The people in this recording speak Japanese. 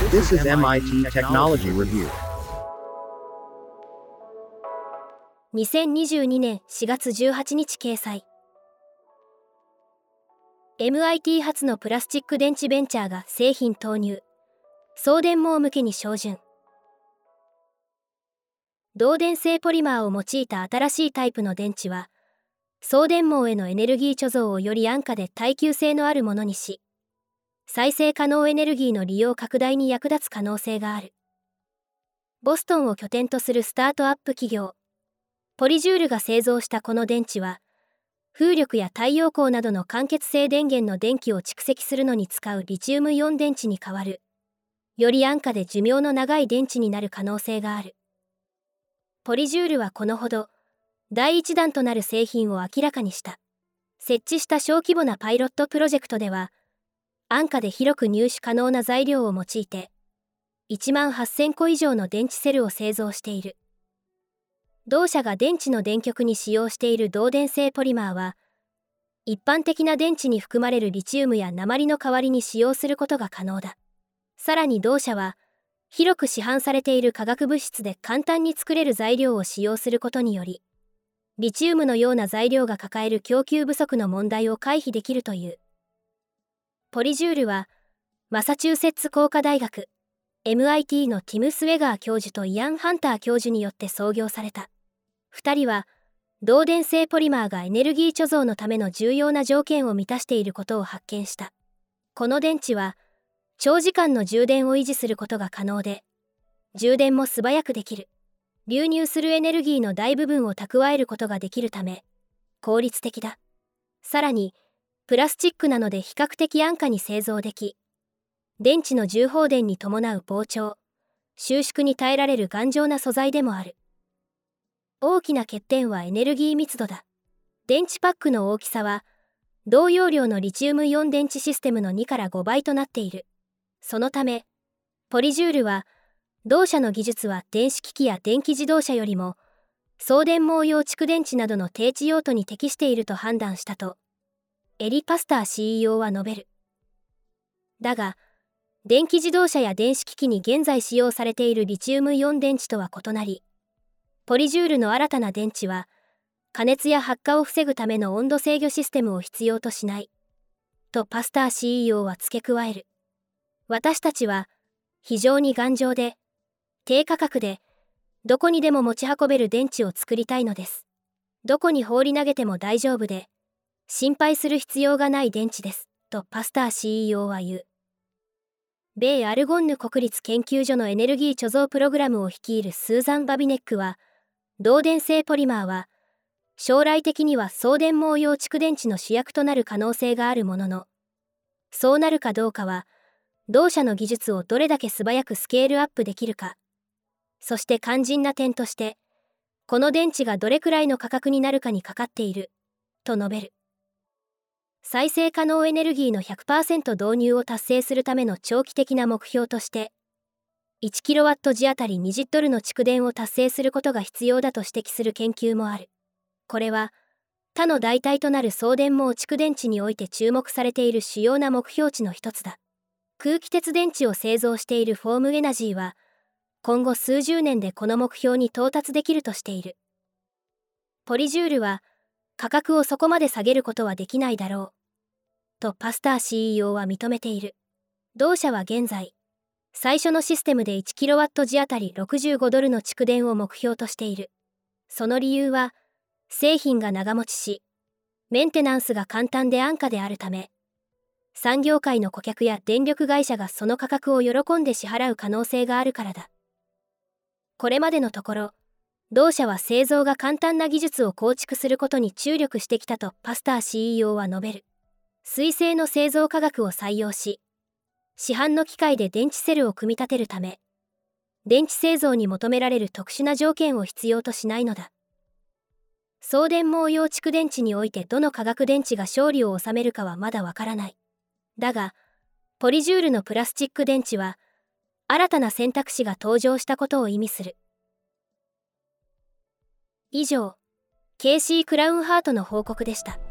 This is MIT Technology Review. 2022年4月18日掲載。MIT 発のプラスチック電池ベンチャーが製品投入。送電網向けに照準。導電性ポリマーを用いた新しいタイプの電池は、送電網へのエネルギー貯蔵をより安価で耐久性のあるものにし、再生可能エネルギーの利用拡大に役立つ可能性がある。ボストンを拠点とするスタートアップ企業、ポリジュールが製造したこの電池は、風力や太陽光などの間欠性電源の電気を蓄積するのに使うリチウムイオン電池に代わる、より安価で寿命の長い電池になる可能性がある。ポリジュールはこのほど、第一弾となる製品を明らかにした。設置した小規模なパイロットプロジェクトでは、安価で広く入手可能な材料を用いて、18,000個以上の電池セルを製造している。同社が電池の電極に使用している導電性ポリマーは、一般的な電池に含まれるリチウムや鉛の代わりに使用することが可能だ。さらに同社は、広く市販されている化学物質で簡単に作れる材料を使用することにより、リチウムのような材料が抱える供給不足の問題を回避できるという。ポリジュールは、マサチューセッツ工科大学、MIT のティム・スウェガー教授とイアン・ハンター教授によって創業された。2人は、導電性ポリマーがエネルギー貯蔵のための重要な条件を満たしていることを発見した。この電池は、長時間の充電を維持することが可能で、充電も素早くできる。流入するエネルギーの大部分を蓄えることができるため、効率的だ。さらに、プラスチックなので比較的安価に製造でき、電池の重放電に伴う膨張、収縮に耐えられる頑丈な素材でもある。大きな欠点はエネルギー密度だ。電池パックの大きさは、同容量のリチウムイオン電池システムの2から5倍となっている。そのため、ポリジュールは、同社の技術は電子機器や電気自動車よりも、送電網用蓄電池などの低地用途に適していると判断したと、エリ・パスター CEO は述べる。だが、電気自動車や電子機器に現在使用されているリチウムイオン電池とは異なり、ポリジュールの新たな電池は、加熱や発火を防ぐための温度制御システムを必要としない。とパスター CEO は付け加える。私たちは、非常に頑丈で、低価格で、どこにでも持ち運べる電池を作りたいのです。どこに放り投げても大丈夫で、心配する必要がない電池です。とパスター CEO は言う。米アルゴンヌ国立研究所のエネルギー貯蔵プログラムを率いるスーザン・バビネックは、導電性ポリマーは、将来的には送電網用蓄電池の主役となる可能性があるものの、そうなるかどうかは、同社の技術をどれだけ素早くスケールアップできるか、そして肝心な点として、この電池がどれくらいの価格になるかにかかっている、と述べる。再生可能エネルギーの 100% 導入を達成するための長期的な目標として、1キロワット時あたり20ドルの蓄電を達成することが必要だと指摘する研究もある。これは、他の代替となる送電網蓄電池において注目されている主要な目標値の一つだ。空気鉄電池を製造しているフォームエナジーは、今後数十年でこの目標に到達できるとしている。ポリジュールは、価格をそこまで下げることはできないだろう。とパスター CEO は認めている。同社は現在、最初のシステムで1キロワット時あたり65ドルの蓄電を目標としている。その理由は、製品が長持ちし、メンテナンスが簡単で安価であるため、産業界の顧客や電力会社がその価格を喜んで支払う可能性があるからだ。これまでのところ、同社は製造が簡単な技術を構築することに注力してきたとパスター CEO は述べる。水性の製造科学を採用し、市販の機械で電池セルを組み立てるため、電池製造に求められる特殊な条件を必要としないのだ。送電網用蓄電池においてどの化学電池が勝利を収めるかはまだわからない。だが、ポリジュールのプラスチック電池は、新たな選択肢が登場したことを意味する。以上、ケーシー・クラウンハートの報告でした。